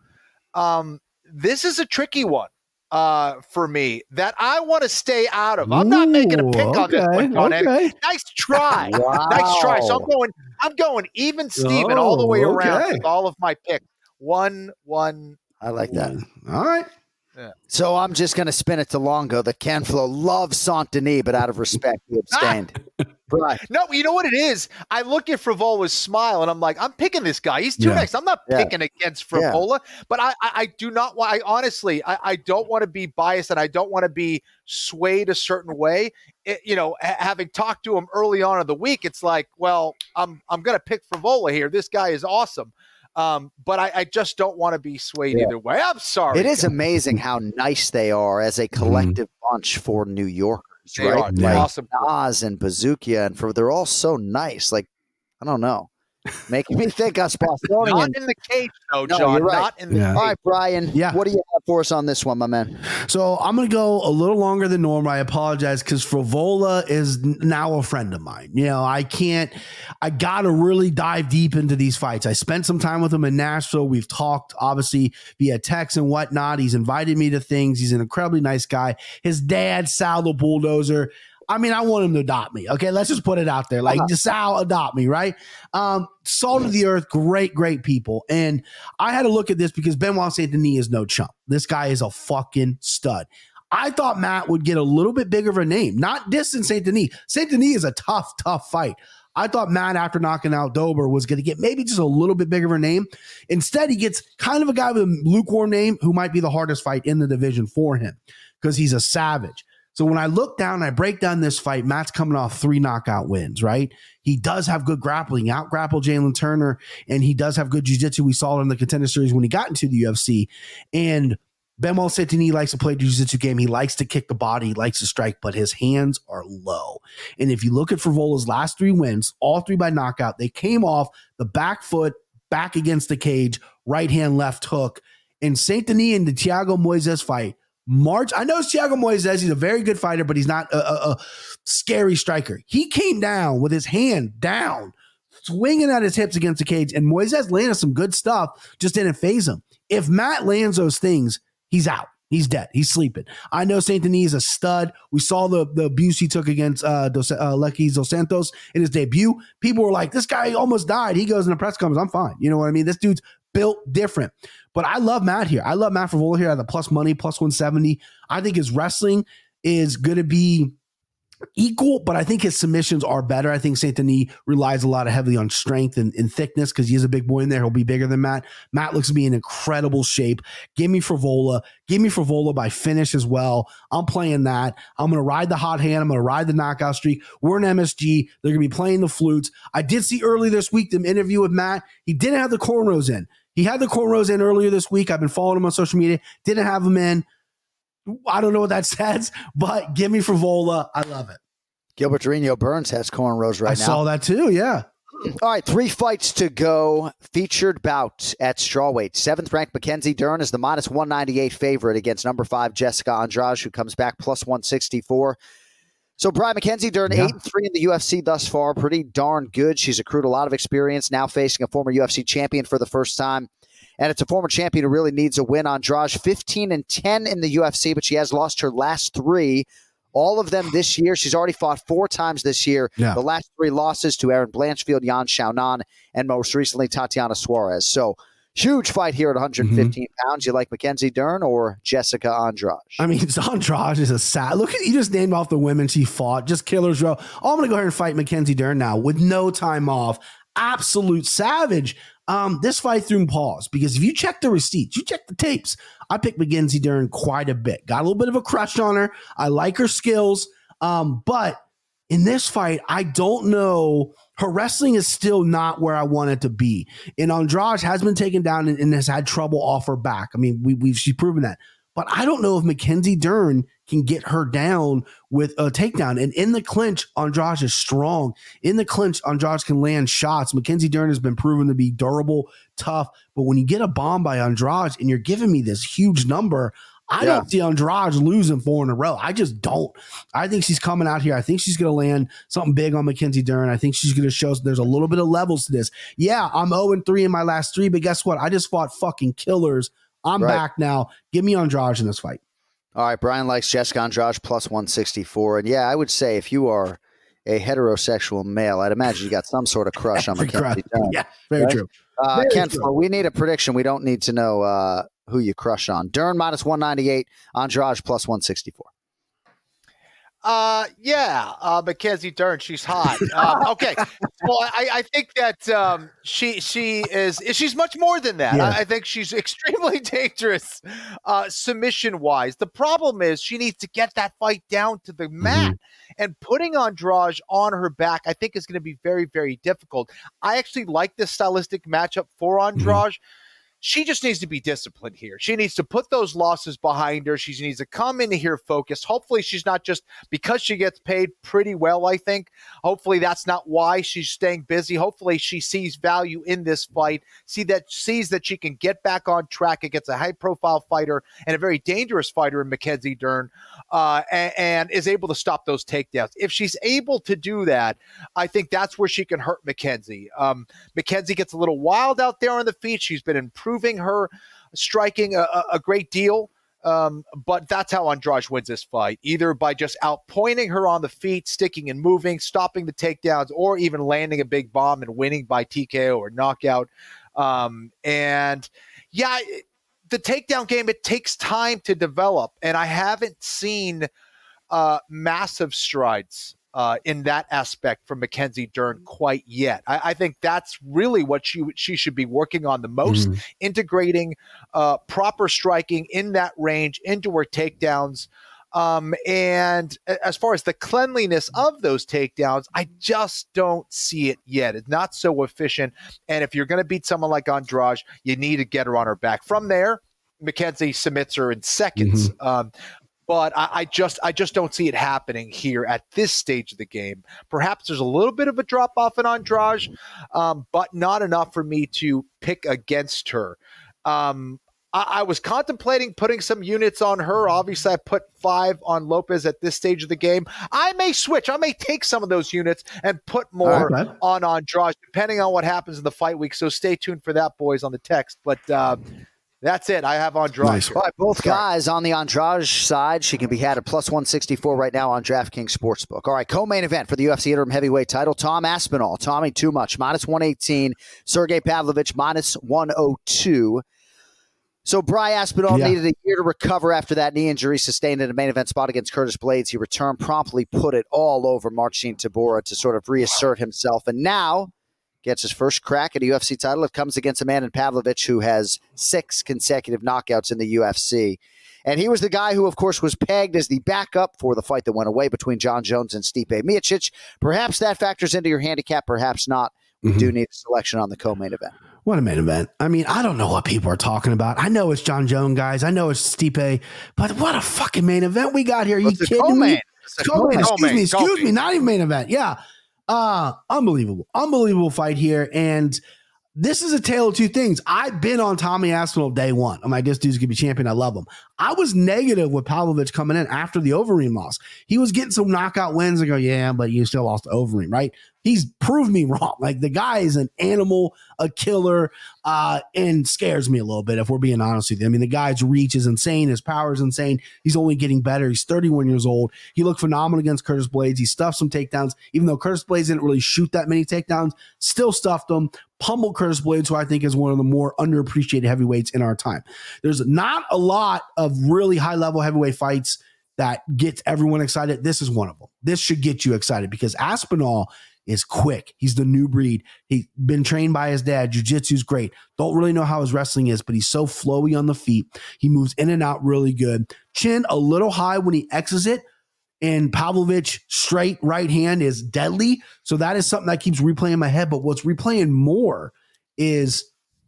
Um, this is a tricky one uh, for me that I want to stay out of. I'm Ooh, not making a pick okay, on this one, John. Okay. Nice try. Wow. Nice try. So I'm going, I'm going even Steven oh, all the way around okay. with all of my picks. One, one. I like that. All right. Yeah. So I'm just going to spin it to Longo that Ken Flo loves Saint-Denis, but out of respect, he abstained. Right. No, you know what it is? I look at Frevola's smile, and I'm like, I'm picking this guy. He's too yeah. nice. I'm not yeah. picking against Frevola, yeah. but I, I, I do not want – I honestly, I, I don't want to be biased, and I don't want to be swayed a certain way. It, you know, ha- having talked to him early on in the week, it's like, well, I'm I'm going to pick Frevola here. This guy is awesome. Um, but I, I just don't want to be swayed yeah. either way. I'm sorry. It is amazing how nice they are as a collective mm. bunch for New Yorkers, they right? Are. Like awesome. Nas and Bazookia, and for they're all so nice. Like, I don't know. Making me think us Bostonian. Not in the cage, though, no, John. Right. Not in the yeah. cage. All right, Brian. Yeah. What do you have for us on this one, my man? So I'm going to go a little longer than normal. I apologize because Frevola is now a friend of mine. You know, I can't, I got to really dive deep into these fights. I spent some time with him in Nashville. We've talked, obviously, via text and whatnot. He's invited me to things. He's an incredibly nice guy. His dad, Sal the Bulldozer. I mean, I want him to adopt me. Okay, let's just put it out there. Like, uh-huh. Sal, adopt me, right? Um, salt of the earth, great, great people. And I had to look at this because Benoit Saint-Denis is no chump. This guy is a fucking stud. I thought Matt would get a little bit bigger of a name, not distant Saint-Denis. Saint-Denis is a tough, tough fight. I thought Matt, after knocking out Dober, was going to get maybe just a little bit bigger of a name. Instead, he gets kind of a guy with a lukewarm name who might be the hardest fight in the division for him because he's a savage. So when I look down, I break down this fight, Matt's coming off three knockout wins, right? He does have good grappling, out-grappled Jalen Turner, and he does have good jiu-jitsu. We saw it in the Contender Series when he got into the U F C. And Benoit Saint-Denis likes to play the jiu-jitsu game. He likes to kick the body, he likes to strike, but his hands are low. And if you look at Frevola's last three wins, all three by knockout, they came off the back foot, back against the cage, right hand, left hook. And Saint-Denis in the Thiago Moises fight, March, I know it's Thiago Moises. He's a very good fighter, but he's not a, a, a scary striker. He came down with his hand down, swinging at his hips against the cage, and Moises landed some good stuff, just didn't phase him. If Matt lands those things, he's out. He's dead. He's sleeping. I know Saint-Denis is a stud. We saw the, the abuse he took against uh, Dos, uh, Lecky Dos Santos in his debut. People were like, this guy almost died. He goes in a press conference, I'm fine. You know what I mean? This dude's built different. But I love Matt here. I love Matt Frevola here at the plus money, plus one seventy. I think his wrestling is going to be equal, but I think his submissions are better. I think Saint-Denis relies a lot of heavily on strength and, and thickness because he is a big boy in there. He'll be bigger than Matt. Matt looks to be in incredible shape. Give me Frevola. Give me Frevola by finish as well. I'm playing that. I'm going to ride the hot hand. I'm going to ride the knockout streak. We're in M S G. They're going to be playing the flutes. I did see early this week the interview with Matt. He didn't have the cornrows in. He had the cornrows in earlier this week. I've been following him on social media. Didn't have them in. I don't know what that says, but give me Frevola. I love it. Gilbert Durinho Burns has cornrows right I now. I saw that too, yeah. All right, three fights to go. Featured bout at strawweight. Seventh-ranked Mackenzie Dern is the minus one ninety-eight favorite against number five Jessica Andrade, who comes back plus one sixty-four. So, Brian, Mackenzie Dern, Yeah. eight and three in the U F C thus far. Pretty darn good. She's accrued a lot of experience, now facing a former U F C champion for the first time. And it's a former champion who really needs a win. Andrade, fifteen and ten in the U F C, but she has lost her last three. All of them this year. She's already fought four times this year. Yeah. The last three losses to Erin Blanchfield, Yan Xiaonan, and most recently Tatiana Suarez. So huge fight here at one hundred fifteen mm-hmm. pounds. You like Mackenzie Dern or Jessica Andrade? I mean, Andrade is a sad. Look at you just named off the women she fought. Just killers row. Oh, I'm going to go ahead and fight Mackenzie Dern now with no time off. Absolute savage. Um, this fight threw pause because if you check the receipts, you check the tapes, I picked Mackenzie Dern quite a bit. Got a little bit of a crush on her. I like her skills. Um, but in this fight, I don't know. Her wrestling is still not where I want it to be. And Andrade has been taken down and, and has had trouble off her back. I mean, we, we've she's proven that. But I don't know if Mackenzie Dern can get her down with a takedown. And in the clinch, Andrade is strong. In the clinch, Andrade can land shots. Mackenzie Dern has been proven to be durable, tough. But when you get a bomb by Andrade and you're giving me this huge number, I yeah. don't see Andrade losing four in a row. I just don't. I think she's coming out here. I think she's going to land something big on Mackenzie Dern. I think she's going to show there's a little bit of levels to this. Yeah, I'm oh and three in my last three, but guess what? I just fought fucking killers. I'm right. back now. Give me Andrade in this fight. All right, Brian likes Jessica Andrade plus one sixty-four. And yeah, I would say if you are a heterosexual male, I'd imagine you got some sort of crush on Mackenzie Dern. Yeah, very right? true. Uh, very Ken, true. we need a prediction. We don't need to know uh, who you crush on. Dern minus one ninety-eight, Andrade plus one sixty-four. Uh, yeah, uh, Mackenzie Dern, she's hot. Um, okay, well, I, I think that um, she she is she's much more than that. Yeah. I, I think she's extremely dangerous, uh, submission wise. The problem is she needs to get that fight down to the mat, mm-hmm. and putting Andrade on her back, I think is going to be very very difficult. I actually like this stylistic matchup for Andrade. Mm-hmm. She just needs to be disciplined here. She needs to put those losses behind her. She needs to come in here focused. Hopefully she's not just because she gets paid pretty well, I think. Hopefully that's not why she's staying busy. Hopefully she sees value in this fight, see that sees that she can get back on track against a high-profile fighter and a very dangerous fighter in Mackenzie Dern, uh, and, and is able to stop those takedowns. If she's able to do that, I think that's where she can hurt Mackenzie. Um, Mackenzie gets a little wild out there on the feet. She's been improving her striking a, a great deal, um, but that's how Andrade wins this fight, either by just outpointing her on the feet, sticking and moving, stopping the takedowns, or even landing a big bomb and winning by T K O or knockout. Um, and yeah, the takedown game, it takes time to develop, and I haven't seen uh, massive strides Uh, in that aspect from Mackenzie Dern quite yet. I, I think that's really what she she should be working on the most, mm. integrating uh, proper striking in that range into her takedowns. Um, and as far as the cleanliness of those takedowns, I just don't see it yet. It's not so efficient. And if you're going to beat someone like Andrade, you need to get her on her back. From there, Mackenzie submits her in seconds. Mm-hmm. Um, But I, I just I just don't see it happening here at this stage of the game. Perhaps there's a little bit of a drop-off in Andrade, um, but not enough for me to pick against her. Um, I, I was contemplating putting some units on her. Obviously, I put five on Lopez at this stage of the game. I may switch. I may take some of those units and put more right, on Andrade, depending on what happens in the fight week. So stay tuned for that, boys, on the text. But uh, that's it. I have Andrade. Nice. All right, both guys on the Andrade side. She can be had at plus one sixty-four right now on DraftKings Sportsbook. All right, co-main event for the U F C interim heavyweight title. Tom Aspinall, Tommy Too Much, minus one eighteen. Sergey Pavlovich, minus one oh two. So Bry Aspinall yeah. needed a year to recover after that knee injury sustained in a main event spot against Curtis Blades. He returned, promptly put it all over Marcin Tybura to sort of reassert himself. And now gets his first crack at a U F C title. It comes against a man in Pavlovich who has six consecutive knockouts in the U F C. And he was the guy who, of course, was pegged as the backup for the fight that went away between John Jones and Stipe Miocic. Perhaps that factors into your handicap, perhaps not. We mm-hmm. do need a selection on the co-main event. What a main event. I mean, I don't know what people are talking about. I know it's John Jones, guys. I know it's Stipe, but what a fucking main event we got here. Are you kidding me? It's a co-main. co-main. Excuse me, excuse co-main. me, not even main event. Yeah. Uh, unbelievable. Unbelievable fight here. And this is a tale of two things. I've been on Tommy Aspinall day one. I'm like, this dude's going to be champion. I love him. I was negative with Pavlovich coming in after the Overeem loss. He was getting some knockout wins. I go, yeah, but you still lost to Overeem, right? He's proved me wrong. Like, the guy is an animal, a killer, uh, and scares me a little bit, if we're being honest with you. I mean, the guy's reach is insane. His power is insane. He's only getting better. He's thirty-one years old. He looked phenomenal against Curtis Blades. He stuffed some takedowns, even though Curtis Blades didn't really shoot that many takedowns, still stuffed them. Pummeled Curtis Blades, who I think is one of the more underappreciated heavyweights in our time. There's not a lot of really high-level heavyweight fights that gets everyone excited. This is one of them. This should get you excited because Aspinall is quick. He's the new breed. He's been trained by his dad. Jiu-jitsu's great. Don't really know how his wrestling is, but he's so flowy on the feet. He moves in and out really good. Chin a little high when he exits it. And Pavlovich straight right hand is deadly. So that is something that keeps replaying in my head. But what's replaying more is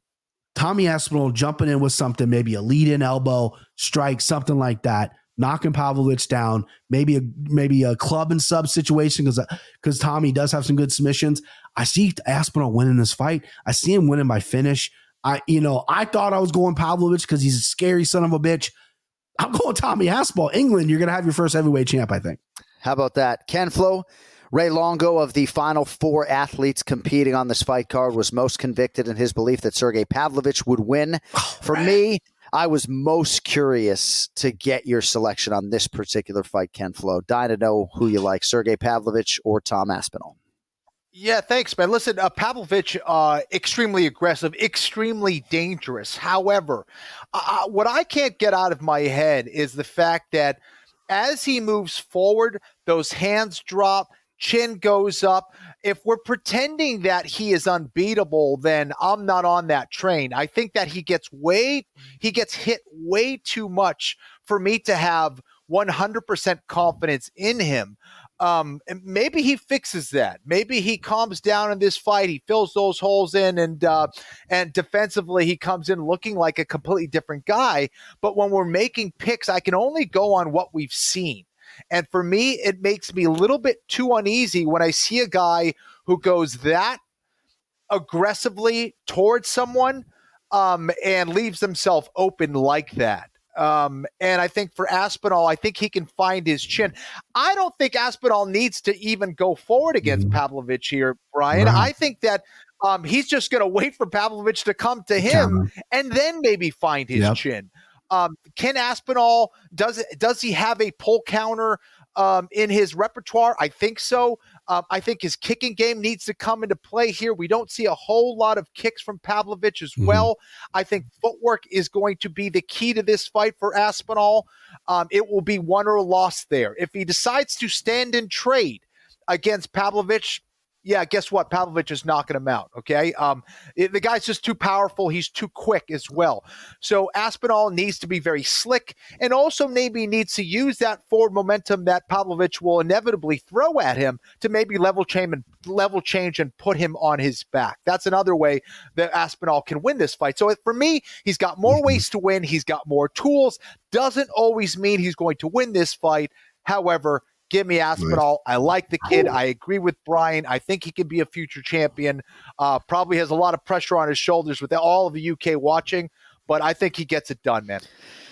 Tommy Aspinall jumping in with something, maybe a lead-in elbow, strike, something like that, knocking Pavlovich down, maybe a maybe a club and sub situation because because Tommy does have some good submissions. I see Aspinall winning this fight. I see him winning by finish. I you know I thought I was going Pavlovich because he's a scary son of a bitch. I'm going Tommy Aspinall. England, you're going to have your first heavyweight champ, I think. How about that? Ken Flo, Ray Longo, of the final four athletes competing on this fight card, was most convicted in his belief that Sergey Pavlovich would win. Oh, For right. me, I was most curious to get your selection on this particular fight, Ken Flo. Dying to know who you like, Sergey Pavlovich or Tom Aspinall. Yeah, thanks, man. Listen, uh, Pavlovich, uh, extremely aggressive, extremely dangerous. However, uh, what I can't get out of my head is the fact that as he moves forward, those hands drop, chin goes up. If we're pretending that he is unbeatable, then I'm not on that train. I think that he gets way, he gets hit way too much for me to have one hundred percent confidence in him. Um, and maybe he fixes that. Maybe he calms down in this fight. He fills those holes in, and uh, and defensively he comes in looking like a completely different guy. But when we're making picks, I can only go on what we've seen. And for me, it makes me a little bit too uneasy when I see a guy who goes that aggressively towards someone um, and leaves himself open like that. Um, and I think for Aspinall, I think he can find his chin. I don't think Aspinall needs to even go forward against mm. Pavlovich here, Brian. Right. I think that um, he's just going to wait for Pavlovich to come to him Counter. and then maybe find his yep. chin. Um, Ken Aspinall, does does he have a pull counter um, in his repertoire? I think so. Um, I think his kicking game needs to come into play here. We don't see a whole lot of kicks from Pavlovich as mm-hmm. well. I think footwork is going to be the key to this fight for Aspinall. Um, it will be won or lost there. If he decides to stand and trade against Pavlovich, yeah, guess what? Pavlovich is knocking him out, okay? Um, it, the guy's just too powerful. He's too quick as well. So Aspinall needs to be very slick and also maybe needs to use that forward momentum that Pavlovich will inevitably throw at him to maybe level change and level change and put him on his back. That's another way that Aspinall can win this fight. So for me, he's got more ways to win. He's got more tools. Doesn't always mean he's going to win this fight. However, give me Aspinall. I like the kid. I agree with Brian. I think he could be a future champion. Uh, probably has a lot of pressure on his shoulders with all of the U K watching, but I think he gets it done, man.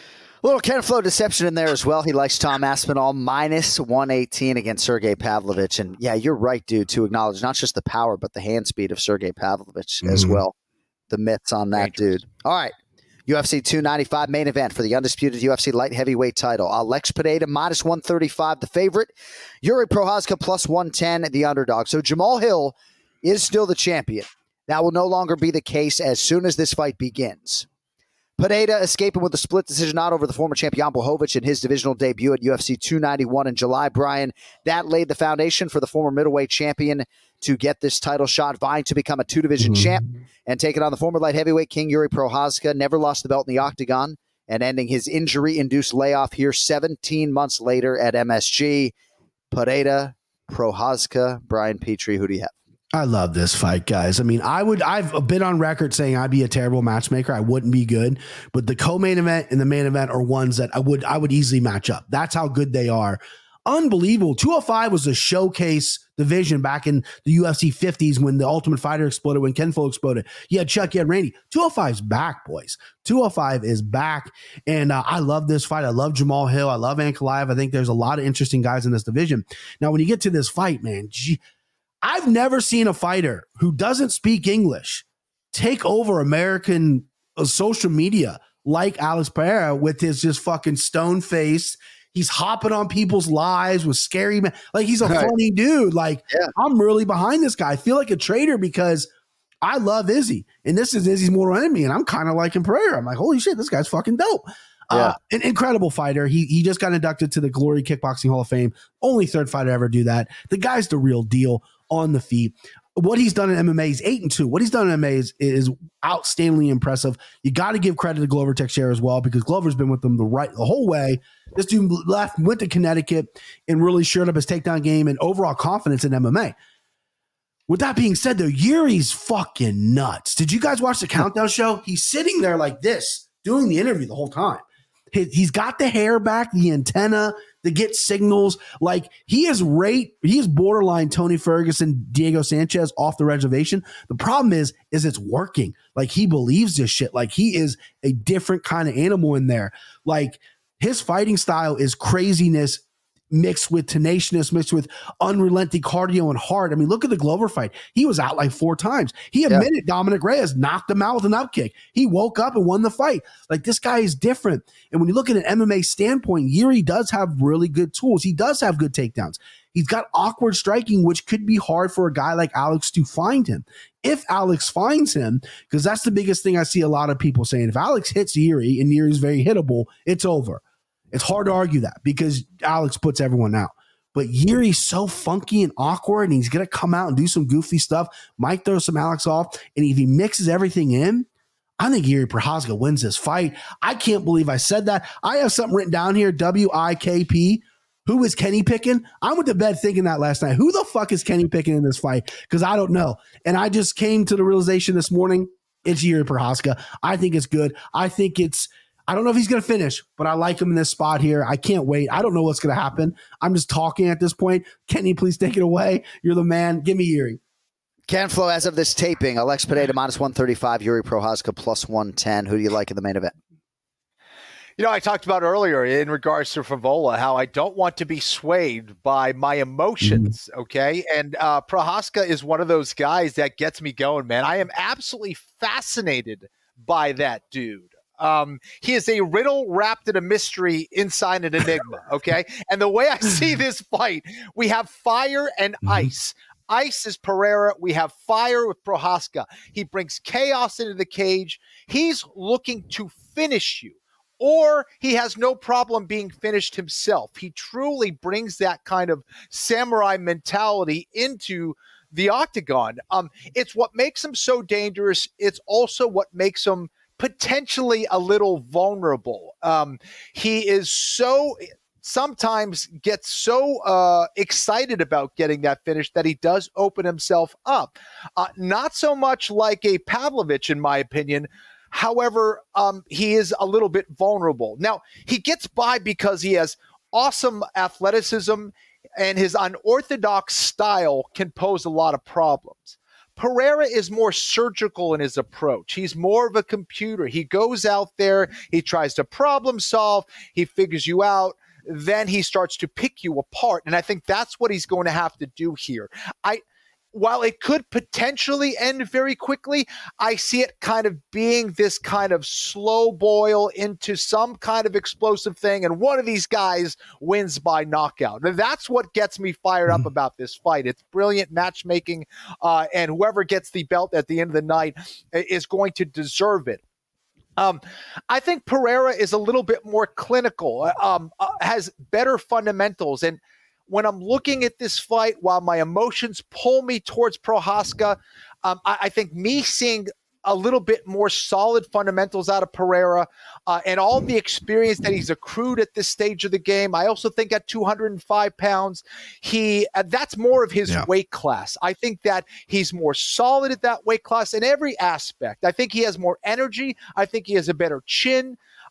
A little Ken Flo deception in there as well. He likes Tom Aspinall minus one eighteen against Sergey Pavlovich. And yeah, you're right, dude, to acknowledge not just the power, but the hand speed of Sergey Pavlovich mm-hmm. as well. The myths on that Dangerous. dude. All right. U F C two ninety-five main event for the undisputed U F C light heavyweight title. Alex Pereira minus one thirty-five, the favorite. Yuri Prochazka plus one ten, the underdog. So Jamal Hill is still the champion. That will no longer be the case as soon as this fight begins. Pereira escaping with a split decision out over the former champ Jan Blachowicz in his divisional debut at U F C two ninety-one in July. Brian, that laid the foundation for the former middleweight champion to get this title shot, vying to become a two-division mm-hmm. champ and taking on the former light heavyweight king Yuri Prochazka. Never lost the belt in the octagon and ending his injury-induced layoff here seventeen months later at M S G. Pereira, Prochazka, Brian Petrie, who do you have? I love this fight, guys. I mean, I would, I've been on record saying I'd be a terrible matchmaker. I wouldn't be good, but the co-main event and the main event are ones that I would, I would easily match up. That's how good they are. unbelievable. two oh five was a showcase division back in the U F C fifties when the Ultimate Fighter exploded, when Ken Flo exploded. You had Chuck, you had Randy. two oh five's back, boys. two oh five is back, and uh, I love this fight. I love Jamal Hill. I love Ankalaev. I think there's a lot of interesting guys in this division. Now, when you get to this fight, man, gee, I've never seen a fighter who doesn't speak English take over American uh, social media like Alex Pereira with his just fucking stone face. He's hopping on people's lives with scary man. Like, he's a right. funny dude. Like, yeah. I'm really behind this guy. I feel like a traitor because I love Izzy, and this is Izzy's mortal enemy, and I'm kind of liking Pereira. I'm like, holy shit, this guy's fucking dope. Yeah. Uh, an incredible fighter. He he just got inducted to the Glory Kickboxing Hall of Fame. Only third fighter to ever do that. The guy's the real deal on the feet. What he's done in M M A is eight and two. What he's done in M M A is, is outstandingly impressive. You got to give credit to Glover Teixeira as well, because Glover's been with them the right the whole way. This dude left, went to Connecticut, and really shored up his takedown game and overall confidence in M M A. With that being said, though, Yuri's fucking nuts. Did you guys watch the Countdown show? He's sitting there like this, doing the interview the whole time. He, he's got the hair back, the antenna, to get signals. Like, he is rate, he is borderline Tony Ferguson, Diego Sanchez off the reservation. The problem is, is it's working. Like, he believes this shit. Like, he is a different kind of animal in there. Like, his fighting style is craziness mixed with tenaciousness, mixed with unrelenting cardio and heart. I mean, look at the Glover fight. He was out like four times. He admitted yeah. Dominic Reyes knocked him out with an up kick. He woke up and won the fight. Like, this guy is different. And when you look at an M M A standpoint, Yuri does have really good tools. He does have good takedowns. He's got awkward striking, which could be hard for a guy like Alex to find him. If Alex finds him, because that's the biggest thing I see a lot of people saying, if Alex hits Yuri and Yuri's very hittable, it's over. It's hard to argue that because Alex puts everyone out. But Yuri's so funky and awkward, and he's going to come out and do some goofy stuff. Might throw some Alex off. And if he mixes everything in, I think Jiri Prochazka wins this fight. I can't believe I said that. I have something written down here, W I K P. Who is Kenny picking? I went to bed thinking that last night. Who the fuck is Kenny picking in this fight? Because I don't know. And I just came to the realization this morning, it's Jiri Prochazka. I think it's good. I think it's I don't know if he's going to finish, but I like him in this spot here. I can't wait. I don't know what's going to happen. I'm just talking at this point. Kenny, please take it away. You're the man. Give me Yuri. Ken Flo, as of this taping, Alex Pereira minus one thirty-five, Jiri Prochazka plus one ten. Who do you like in the main event? You know, I talked about earlier in regards to Favola, how I don't want to be swayed by my emotions, mm-hmm. okay? And uh, Prochazka is one of those guys that gets me going, man. I am absolutely fascinated by that dude. Um, he is a riddle wrapped in a mystery inside an enigma, okay? And the way I see this fight, we have fire and mm-hmm. ice. Ice is Pereira. We have fire with Prochazka. He brings chaos into the cage. He's looking to finish you, or he has no problem being finished himself. He truly brings that kind of samurai mentality into the octagon. Um, it's what makes him so dangerous. It's also what makes him potentially a little vulnerable. Um, he is so sometimes gets so uh, excited about getting that finish that he does open himself up. Uh, not so much like a Pavlovich, in my opinion. However, um, he is a little bit vulnerable. Now, he gets by because he has awesome athleticism, and his unorthodox style can pose a lot of problems. Pereira is more surgical in his approach. He's more of a computer. He goes out there, he tries to problem solve, he figures you out, then he starts to pick you apart. And I think that's what he's going to have to do here. I, while it could potentially end very quickly, I see it kind of being this kind of slow boil into some kind of explosive thing, and one of these guys wins by knockout. And that's what gets me fired up about this fight. It's brilliant matchmaking, uh, and whoever gets the belt at the end of the night is going to deserve it. Um, I think Pereira is a little bit more clinical, um, uh, has better fundamentals, and when I'm looking at this fight, while my emotions pull me towards Prochazka, um, I, I think me seeing a little bit more solid fundamentals out of Pereira uh, and all the experience that he's accrued at this stage of the game. I also think at two hundred five pounds, he uh, that's more of his yeah. weight class. I think that he's more solid at that weight class in every aspect. I think he has more energy. I think he has a better chin.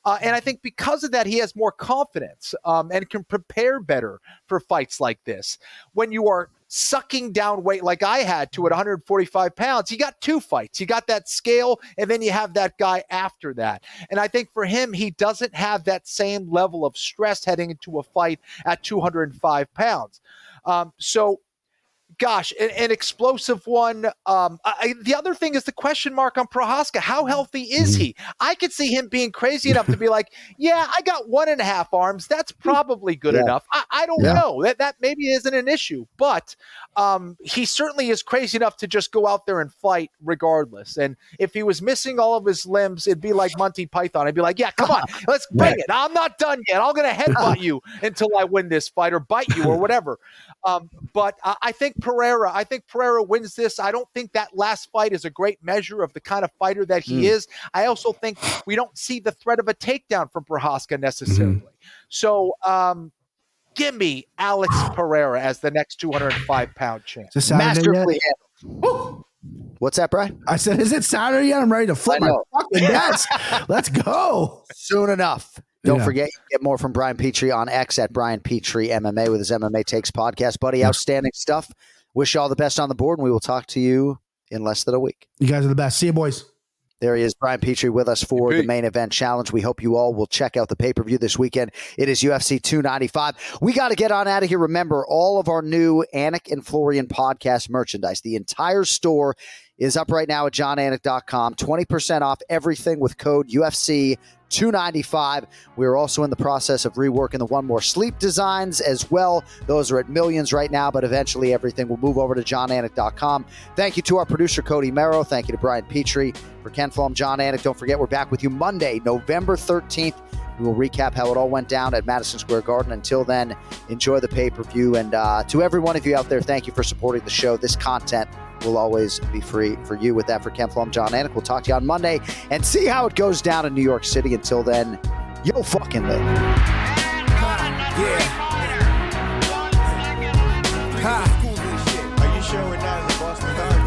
Uh, and I think because of that, he has more confidence um, and can prepare better for fights like this. When you are sucking down weight like I had to at one hundred forty-five pounds, you got two fights. You got that scale, and then you have that guy after that. And I think for him, he doesn't have that same level of stress heading into a fight at two hundred five pounds. Um, so, gosh, an, an explosive one. Um, I, the other thing is the question mark on Prochazka. How healthy is he? I could see him being crazy enough to be like, yeah, I got one and a half arms. That's probably good yeah. enough. I, I don't yeah. know. That that maybe isn't an issue. But um, he certainly is crazy enough to just go out there and fight regardless. And if he was missing all of his limbs, it'd be like Monty Python. I'd be like, yeah, come on, let's bring right. it. I'm not done yet. I'm going to headbutt you until I win this fight or bite you or whatever. Um, but I, I think Pereira, I think Pereira wins this. I don't think that last fight is a great measure of the kind of fighter that he mm. is. I also think we don't see the threat of a takedown from Prochazka necessarily. Mm. So um, give me Alex Pereira as the next two hundred five pound champ. Masterfully handled. What's that, Brian? I said, is it Saturday yet? I'm ready to flip my fucking desk. Let's go. Soon enough. Don't yeah. forget, you can get more from Brian Petrie on X at Brian Petrie M M A with his M M A Takes podcast. Buddy, outstanding stuff. Wish you all the best on the board, and we will talk to you in less than a week. You guys are the best. See you, boys. There he is, Brian Petrie, with us for Hey, the main event challenge. We hope you all will check out the pay-per-view this weekend. It is U F C two ninety-five. We got to get on out of here. Remember, all of our new Anik and Florian podcast merchandise, the entire store is up right now at john anik dot com. twenty percent off everything with code U F C two ninety-five. We're also in the process of reworking the One More Sleep designs as well. Those are at millions right now, but eventually everything will move over to john anik dot com. Thank you to our producer, Cody Merrow. Thank you to Brian Petrie. For Ken Flom, John Anik, don't forget we're back with you Monday, November thirteenth. We will recap how it all went down at Madison Square Garden. Until then, enjoy the pay-per-view. And uh, to every one of you out there, thank you for supporting the show. This content will always be free for you. With that, for Ken Flom, John Anik, we'll talk to you on Monday and see how it goes down in New York City. Until then, yo fucking live. Yeah. Ha. Are you sure we're not in the Boston Garden?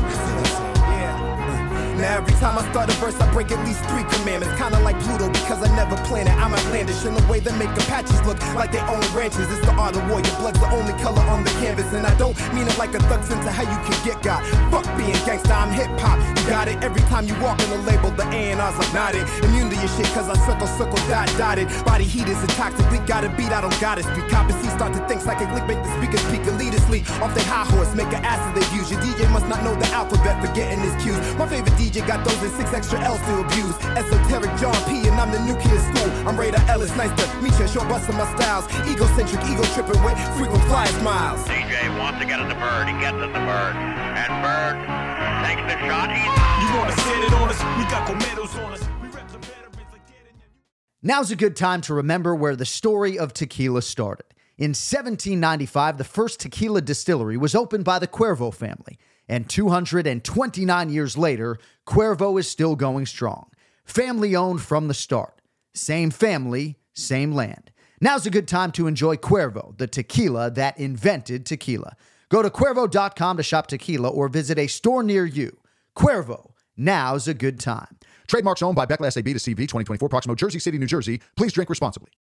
Now every time I start a verse, I break at least three commandments. Kinda like Pluto, because I never planned it. I'm outlandish in the way that make Apaches look like they own ranches. It's the art of war. Your blood's the only color on the canvas. And I don't mean it like a thug sense of how you can get got. Fuck being gangsta, I'm hip-hop. You got it every time you walk in the label. The A and R's like nodded. Immune to your shit, cause I circle, circle, dot, dotted. Body heat is toxic. We got a beat, I don't gotta speak. Opposite start to think psychic lick, make the speakers speak. A leader sleep off their high horse, make an ass of their views. Your D J must not know the alphabet, forgetting his cues. My favorite D J got those and six extra L's to abuse. Esoteric John P, and I'm the new kid at school. I'm Raider Ellis, nice to meet you. Short busting my styles. Egocentric, ego tripping with frequent fly smiles. D J wants to get at the bird. He gets at the bird. And Bird takes the shot. He's you wanna set it on us? We got Comedos on us. We rep the veterans like getting. Now's a good time to remember where the story of tequila started. In seventeen ninety-five, the first tequila distillery was opened by the Cuervo family. And two hundred twenty-nine years later, Cuervo is still going strong. Family owned from the start. Same family, same land. Now's a good time to enjoy Cuervo, the tequila that invented tequila. Go to Cuervo dot com to shop tequila or visit a store near you. Cuervo, now's a good time. Trademarks owned by Beckley S A B to C V twenty twenty-four, Proximo, Jersey City, New Jersey. Please drink responsibly.